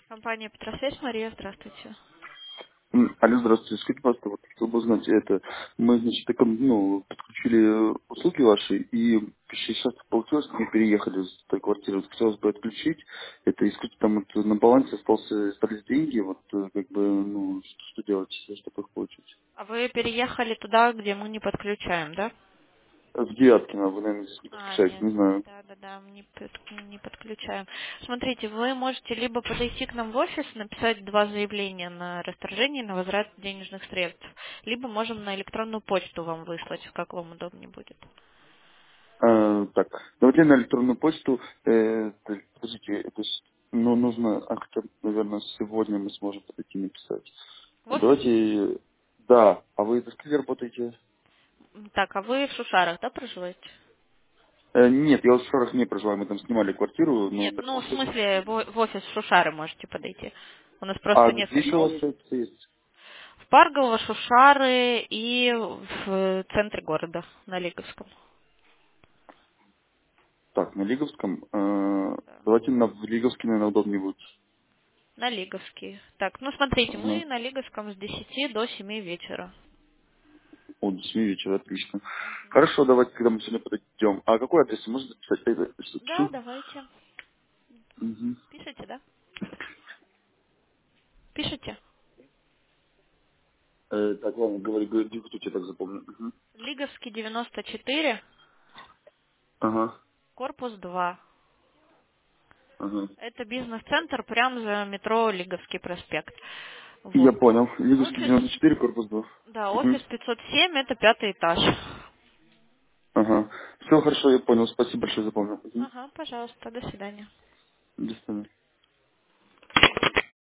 Компания Петросвязь, Мария, здравствуйте. Алло, здравствуйте. Скажите, пожалуйста, вот хотел бы узнать, мы, значит, подключили услуги ваши, и сейчас получилось, что мы переехали с той квартиры, вот хотелось бы отключить это, и скажите, там вот на балансе остались деньги, что делать, чтобы их получить? А вы переехали туда, где мы не подключаем, да? В Девяткино, вы, наверное, здесь не А, подключаете, нет. не знаю. Да, мы не подключаем. Смотрите, вы можете либо подойти к нам в офис, написать два заявления на расторжение и на возврат денежных средств, либо можем на электронную почту вам выслать, как вам удобнее будет. Так, давайте на электронную почту, подождите, нужно, хотя бы, наверное, сегодня мы сможем подойти написать. В офис? Давайте, да, а вы до скольки работаете? Так, а вы в Шушарах, да, проживаете? Нет, я в Шарах не проживаю, мы там снимали квартиру, но Нет, так ну, в получилось. смысле, в офис в Шушары можете подойти. У нас А просто где еще несколько у вас офисов. офис есть? В Паргово, Шушары и в центре города, на Лиговском. Так, на Лиговском. Да. Давайте в Лиговске, наверное, удобнее будет. На Лиговский. Так, ну смотрите, Ага. мы на Лиговском с 10 до 7 вечера. О, до 7 вечера, отлично. Хорошо, давайте, когда мы сегодня подойдем. А какой адрес можно записать? Что Да, пишу? давайте. Угу. Пишите, да? Пишите. Так, ладно, говори, диктуйте, я так запомню. Угу. Лиговский 94, Ага, корпус 2. ага. Это бизнес-центр прямо за метро Лиговский проспект. Я Вот. понял. Лиговский Офис, 94, корпус 2. да, Угу. офис 507, это 5-й этаж. Ага. Все хорошо, я понял. Спасибо большое, запомнил. Угу. Ага, пожалуйста, до свидания. До свидания.